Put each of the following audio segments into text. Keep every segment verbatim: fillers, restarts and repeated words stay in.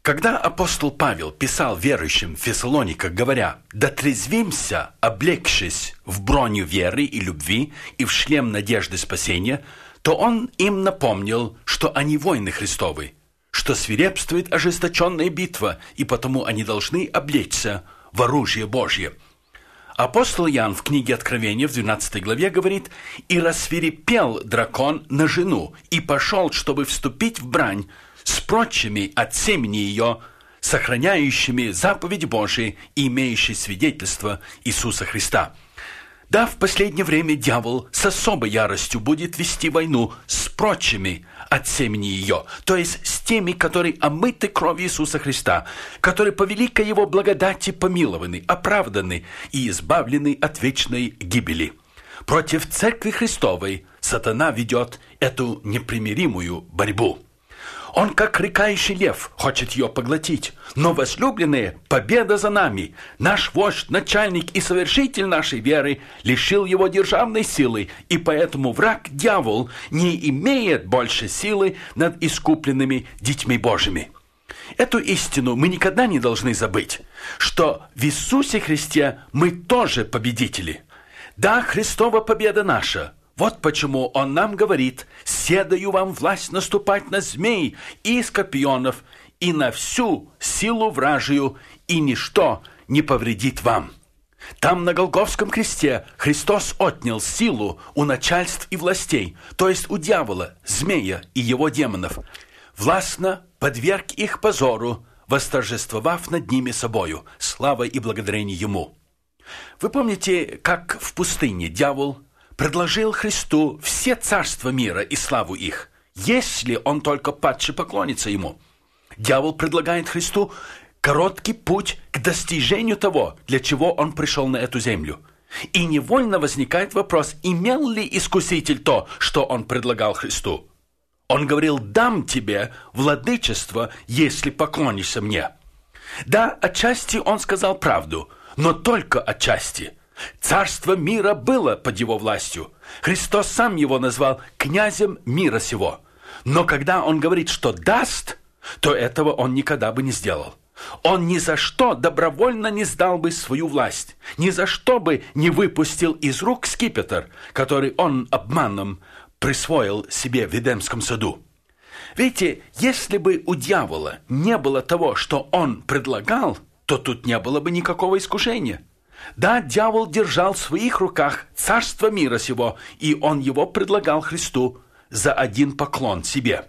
Когда апостол Павел писал верующим в Фессалониках, говоря: «Дотрезвимся, облегшись в броню веры и любви и в шлем надежды спасения», то он им напомнил, что они воины Христовы, что свирепствует ожесточенная битва, и потому они должны облечься в оружие Божье. Апостол Иоанн в книге Откровения в двенадцатой главе говорит: «И рассвирепел дракон на жену, и пошел, чтобы вступить в брань с прочими от семени ее, сохраняющими заповедь Божию и имеющие свидетельство Иисуса Христа». Да, в последнее время дьявол с особой яростью будет вести войну с прочими от семени ее, то есть с теми, которые омыты кровью Иисуса Христа, которые по великой Его благодати помилованы, оправданы и избавлены от вечной гибели. Против Церкви Христовой сатана ведет эту непримиримую борьбу. Он, как рыкающий лев, хочет ее поглотить. Но, возлюбленные, победа за нами. Наш вождь, начальник и совершитель нашей веры лишил его державной силы, и поэтому враг, дьявол, не имеет больше силы над искупленными детьми Божьими. Эту истину мы никогда не должны забыть, что в Иисусе Христе мы тоже победители. Да, Христова победа наша. Вот почему Он нам говорит: «Седаю вам власть наступать на змей и скорпионов, и на всю силу вражию, и ничто не повредит вам». Там, на Голгофском кресте, Христос отнял силу у начальств и властей, то есть у дьявола, змея и его демонов, властно подверг их позору, восторжествовав над ними собою, слава и благодарение Ему. Вы помните, как в пустыне дьявол предложил Христу все царства мира и славу их, если он только падше поклонится Ему? Дьявол предлагает Христу короткий путь к достижению того, для чего Он пришел на эту землю. И невольно возникает вопрос, имел ли Искуситель то, что Он предлагал Христу? Он говорил: «Дам тебе владычество, если поклонишься мне». Да, отчасти Он сказал правду, но только отчасти. Царство мира было под Его властью. Христос сам Его назвал князем мира сего. Но когда Он говорит, что даст, то этого Он никогда бы не сделал. Он ни за что добровольно не сдал бы свою власть, ни за что бы не выпустил из рук скипетр, который Он обманом присвоил себе в Эдемском саду. Видите, если бы у дьявола не было того, что он предлагал, то тут не было бы никакого искушения. Да, дьявол держал в своих руках царство мира сего, и он его предлагал Христу за один поклон себе.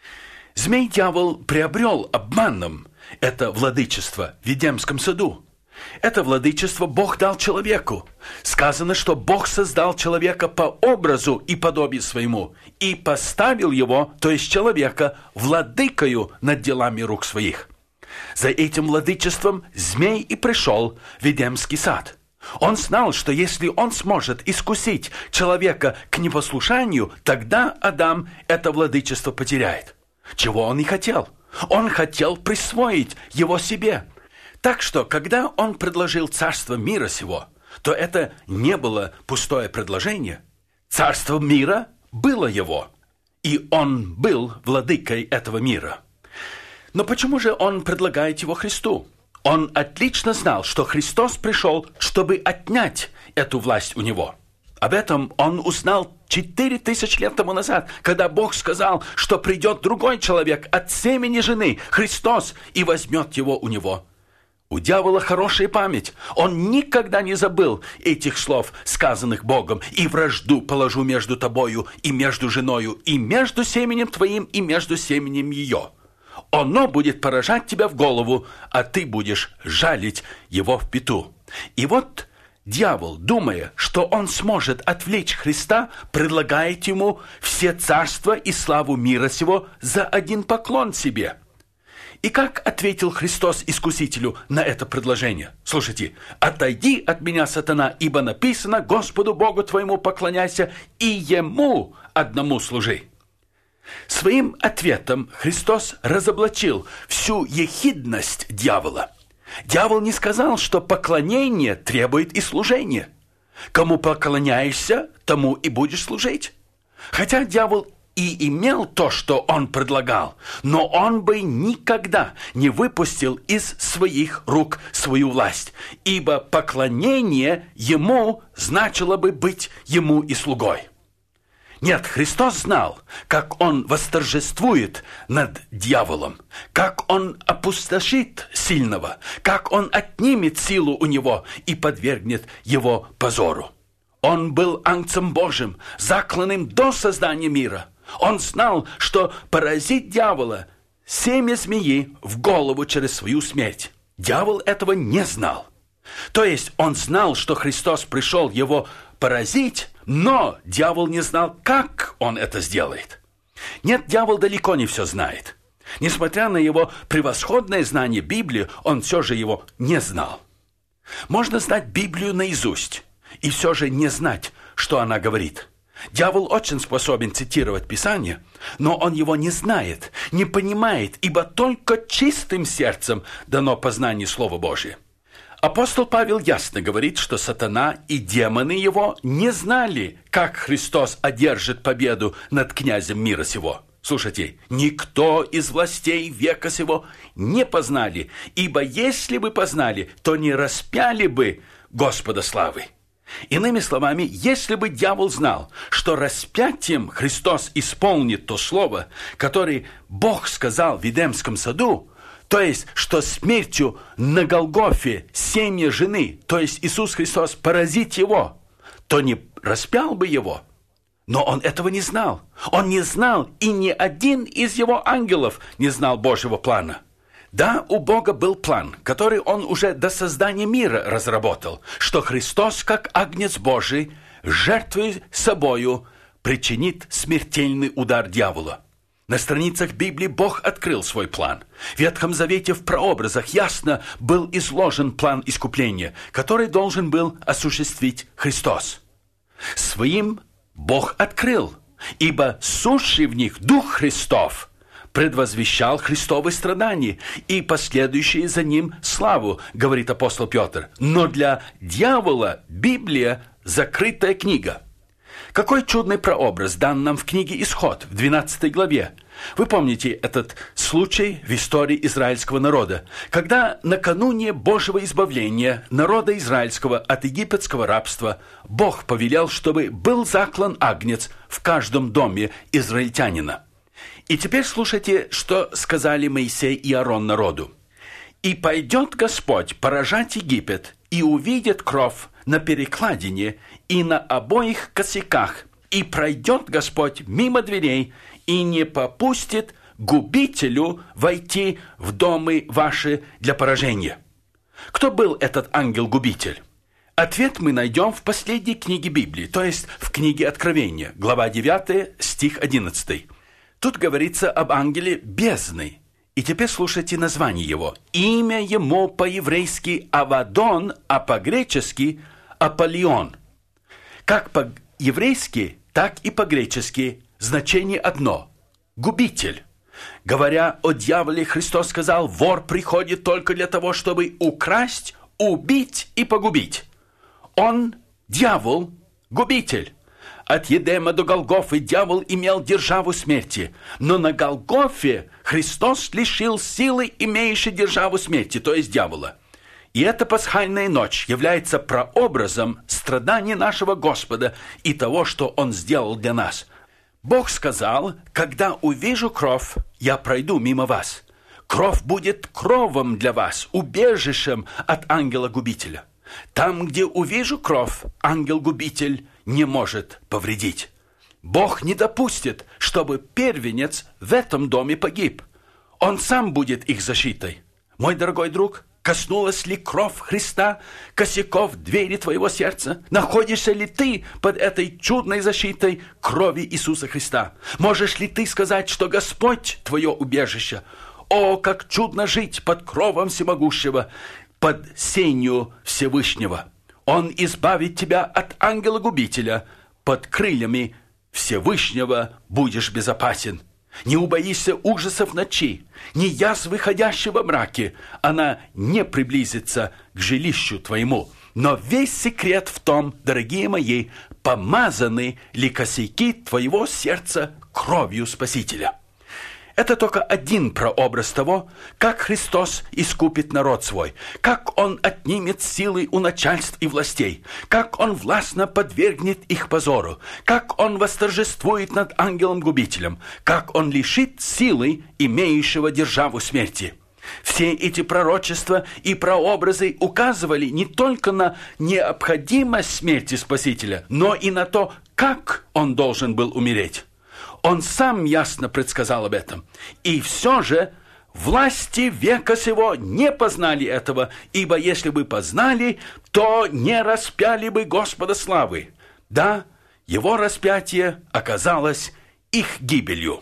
Змей-дьявол приобрел обманом это владычество в Эдемском саду. Это владычество Бог дал человеку. Сказано, что Бог создал человека по образу и подобию своему и поставил его, то есть человека, владыкою над делами рук своих. За этим владычеством змей и пришел в Эдемский сад. Он знал, что если он сможет искусить человека к непослушанию, тогда Адам это владычество потеряет. Чего он и хотел. Он хотел присвоить его себе. Так что, когда он предложил царство мира сего, то это не было пустое предложение. Царство мира было его, и он был владыкой этого мира. Но почему же он предлагает его Христу? Он отлично знал, что Христос пришел, чтобы отнять эту власть у него. Об этом он узнал четыре тысячи лет тому назад, когда Бог сказал, что придет другой человек от семени жены, Христос, и возьмет его у него. У дьявола хорошая память. Он никогда не забыл этих слов, сказанных Богом: «И вражду положу между тобою и между женою, и между семенем твоим и между семенем ее. Оно будет поражать тебя в голову, а ты будешь жалить его в пяту». И вот дьявол, думая, что он сможет отвлечь Христа, предлагает ему все царства и славу мира сего за один поклон себе. И как ответил Христос Искусителю на это предложение? Слушайте: «Отойди от меня, сатана, ибо написано: Господу Богу твоему поклоняйся и Ему одному служи». Своим ответом Христос разоблачил всю ехидность дьявола. Дьявол не сказал, что поклонение требует и служения. Кому поклоняешься, тому и будешь служить. Хотя дьявол и имел то, что он предлагал, но он бы никогда не выпустил из своих рук свою власть, ибо поклонение ему значило бы быть ему и слугой. Нет, Христос знал, как он восторжествует над дьяволом, как он опустошит сильного, как он отнимет силу у него и подвергнет его позору. Он был Агнцем Божьим, закланным до создания мира. Он знал, что поразит дьявола, семя змеи, в голову через свою смерть. Дьявол этого не знал. То есть он знал, что Христос пришел его поразить, но дьявол не знал, как он это сделает. Нет, дьявол далеко не все знает. Несмотря на его превосходное знание Библии, он все же его не знал. Можно знать Библию наизусть и все же не знать, что она говорит. Дьявол очень способен цитировать Писание, но он его не знает, не понимает, ибо только чистым сердцем дано познание Слова Божия. Апостол Павел ясно говорит, что сатана и демоны его не знали, как Христос одержит победу над князем мира сего. Слушайте, никто из властей века сего не познали, ибо если бы познали, то не распяли бы Господа славы. Иными словами, если бы дьявол знал, что распятием Христос исполнит то слово, которое Бог сказал в Эдемском саду, то есть, что смертью на Голгофе семя жены, то есть Иисус Христос поразит его, то не распял бы его. Но он этого не знал. Он не знал, и ни один из его ангелов не знал Божьего плана. Да, у Бога был план, который он уже до создания мира разработал, что Христос, как Агнец Божий, жертвуя собою, причинит смертельный удар дьявола. На страницах Библии Бог открыл свой план. В Ветхом Завете в прообразах ясно был изложен план искупления, который должен был осуществить Христос. Своим Бог открыл, ибо сущий в них Дух Христов предвозвещал Христовы страдания и последующие за ним славу, говорит апостол Петр. Но для дьявола Библия – закрытая книга. Какой чудный прообраз дан нам в книге «Исход» в двенадцатой главе. Вы помните этот случай в истории израильского народа, когда накануне Божьего избавления народа израильского от египетского рабства Бог повелел, чтобы был заклан агнец в каждом доме израильтянина. И теперь слушайте, что сказали Моисей и Аарон народу. «И пойдет Господь поражать Египет, и увидит кровь на перекладине и на обоих косяках, и пройдет Господь мимо дверей, и не попустит губителю войти в дома ваши для поражения». Кто был этот ангел-губитель? Ответ мы найдем в последней книге Библии, то есть в книге Откровения, глава девятая, стих одиннадцатый. Тут говорится об ангеле бездны. И теперь слушайте название его. Имя ему по-еврейски Авадон, а по-гречески Аполлион. Как по-еврейски, так и по-гречески значение одно – губитель. Говоря о дьяволе, Христос сказал: вор приходит только для того, чтобы украсть, убить и погубить. Он, дьявол, губитель. От Едема до Голгофы дьявол имел державу смерти, но на Голгофе Христос лишил силы, имеющей державу смерти, то есть дьявола. И эта пасхальная ночь является прообразом страданий нашего Господа и того, что Он сделал для нас. Бог сказал: когда увижу кровь, я пройду мимо вас. Кровь будет кровом для вас, убежищем от ангела-губителя. Там, где увижу кровь, ангел-губитель не может повредить. Бог не допустит, чтобы первенец в этом доме погиб. Он сам будет их защитой. Мой дорогой друг, коснулась ли кровь Христа косяков двери твоего сердца? Находишься ли ты под этой чудной защитой крови Иисуса Христа? Можешь ли ты сказать, что Господь твое убежище? О, как чудно жить под кровом всемогущего, под сенью Всевышнего! Он избавит тебя от ангела-губителя. Под крыльями Всевышнего будешь безопасен. Не убоишься ужасов ночи, ни язвы ходящего в мраке. Она не приблизится к жилищу твоему. Но весь секрет в том, дорогие мои, помазаны ли косяки твоего сердца кровью Спасителя. Это только один прообраз того, как Христос искупит народ свой, как Он отнимет силы у начальств и властей, как Он властно подвергнет их позору, как Он восторжествует над ангелом-губителем, как Он лишит силы имеющего державу смерти. Все эти пророчества и прообразы указывали не только на необходимость смерти Спасителя, но и на то, как Он должен был умереть. Он сам ясно предсказал об этом. И все же власти века сего не познали этого, ибо если бы познали, то не распяли бы Господа славы. Да, Его распятие оказалось их гибелью.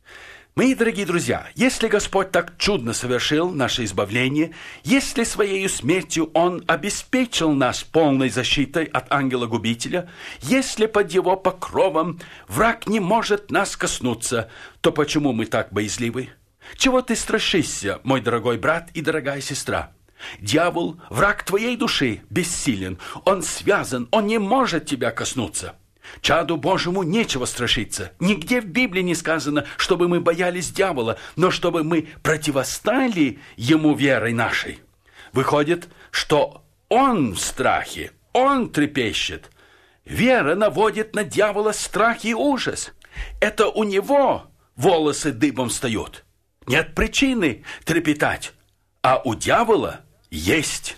Мои дорогие друзья, если Господь так чудно совершил наше избавление, если Своею смертью Он обеспечил нас полной защитой от ангела-губителя, если под Его покровом враг не может нас коснуться, то почему мы так боязливы? Чего ты страшишься, мой дорогой брат и дорогая сестра? Дьявол, враг твоей души, бессилен, он связан, он не может тебя коснуться. Чаду Божьему нечего страшиться. Нигде в Библии не сказано, чтобы мы боялись дьявола, но чтобы мы противостали ему верой нашей. Выходит, что он в страхе, он трепещет. Вера наводит на дьявола страх и ужас. Это у него волосы дыбом встают. Нет причины трепетать, а у дьявола есть.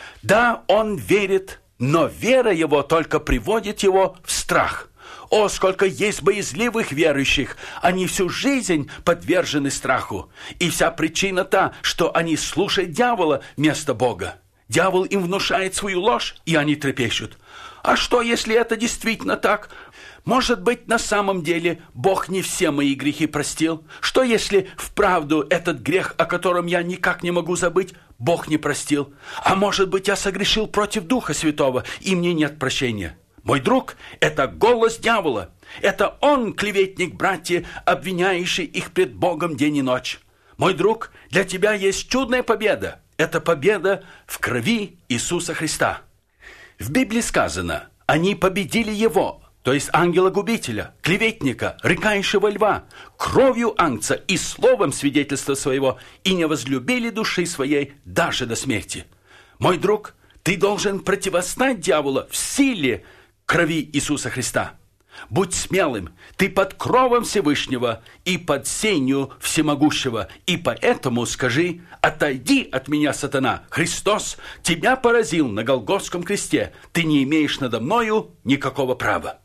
Да, он верит, но вера его только приводит его в страх. О, сколько есть боязливых верующих! Они всю жизнь подвержены страху. И вся причина та, что они слушают дьявола вместо Бога. Дьявол им внушает свою ложь, и они трепещут. А что, если это действительно так? Может быть, на самом деле Бог не все мои грехи простил? Что, если вправду этот грех, о котором я никак не могу забыть, Бог не простил? А может быть, я согрешил против Духа Святого, и мне нет прощения? Мой друг, это голос дьявола. Это он, клеветник, братья, обвиняющий их пред Богом день и ночь. Мой друг, для тебя есть чудная победа. Это победа в крови Иисуса Христа. В Библии сказано, они победили Его, то есть ангела-губителя, клеветника, рыкающего льва, кровью ангца и словом свидетельства своего, и не возлюбили души своей даже до смерти. Мой друг, ты должен противостать дьяволу в силе крови Иисуса Христа. Будь смелым, ты под кровом Всевышнего и под сенью Всемогущего, и поэтому скажи: «Отойди от меня, сатана! Христос тебя поразил на Голгофском кресте, ты не имеешь надо мною никакого права».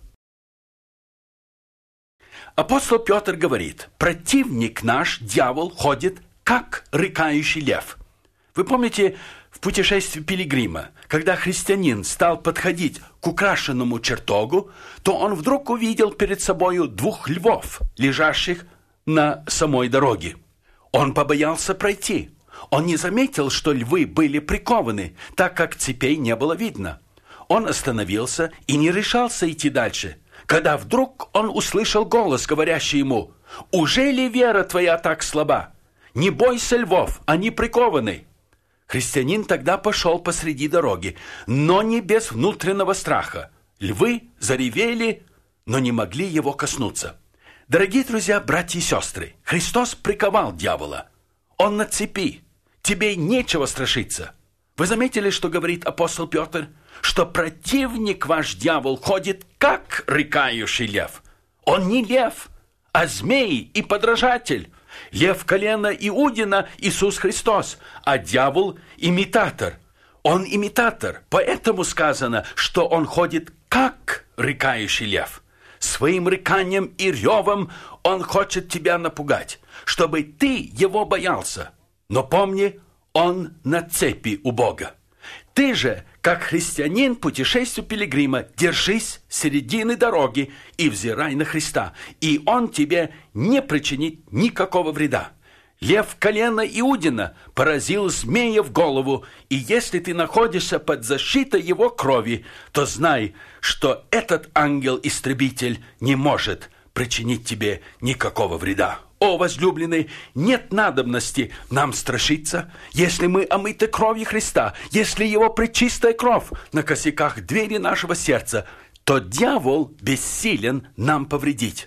Апостол Петр говорит: противник наш, дьявол, ходит, как рыкающий лев. Вы помните в путешествии пилигрима, когда христианин стал подходить к украшенному чертогу, то он вдруг увидел перед собою двух львов, лежащих на самой дороге. Он побоялся пройти. Он не заметил, что львы были прикованы, так как цепей не было видно. Он остановился и не решался идти дальше, когда вдруг он услышал голос, говорящий ему: «Уже ли вера твоя так слаба? Не бойся львов, они прикованы». Христианин тогда пошел посреди дороги, но не без внутреннего страха. Львы заревели, но не могли его коснуться. Дорогие друзья, братья и сестры, Христос приковал дьявола. Он на цепи. Тебе нечего страшиться. Вы заметили, что говорит апостол Петр? Что противник ваш дьявол ходит, как рыкающий лев. Он не лев, а змей и подражатель. Лев колена Иудина – Иисус Христос, а дьявол – имитатор. Он имитатор, поэтому сказано, что он ходит, как рыкающий лев. Своим рыканием и ревом он хочет тебя напугать, чтобы ты его боялся. Но помни, он на цепи у Бога. Ты же, как христианин, путешествию пилигрима, держись середины дороги и взирай на Христа, и Он тебе не причинит никакого вреда. Лев колена Иудина поразил змея в голову, и если ты находишься под защитой его крови, то знай, что этот ангел-истребитель не может причинить тебе никакого вреда. О, возлюбленный, нет надобности нам страшиться, если мы омыты кровью Христа, если Его пречистая кровь на косяках двери нашего сердца, то дьявол бессилен нам повредить.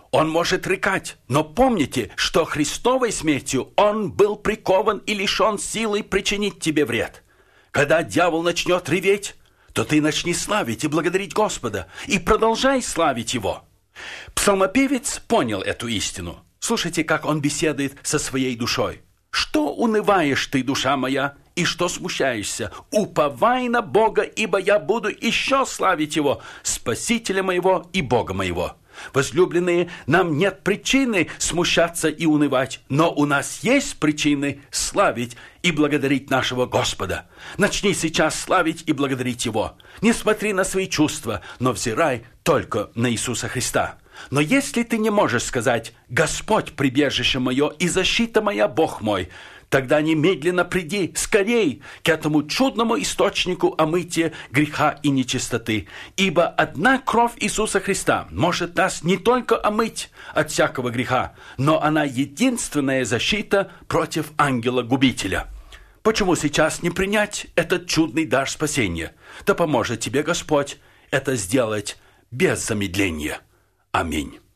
Он может рыкать, но помните, что Христовой смертью Он был прикован и лишен силы причинить тебе вред. Когда дьявол начнет реветь, то ты начни славить и благодарить Господа, и продолжай славить Его. Псалмопевец понял эту истину. Слушайте, как он беседует со своей душой. «Что унываешь ты, душа моя, и что смущаешься? Уповай на Бога, ибо я буду еще славить Его, Спасителя моего и Бога моего». Возлюбленные, нам нет причины смущаться и унывать, но у нас есть причины славить и благодарить нашего Господа. Начни сейчас славить и благодарить Его. Не смотри на свои чувства, но взирай только на Иисуса Христа. Но если ты не можешь сказать «Господь, прибежище мое и защита моя, Бог мой», тогда немедленно приди скорей к этому чудному источнику омытия греха и нечистоты. Ибо одна кровь Иисуса Христа может нас не только омыть от всякого греха, но она единственная защита против ангела-губителя. Почему сейчас не принять этот чудный дар спасения? Да поможет тебе Господь это сделать без замедления. Аминь.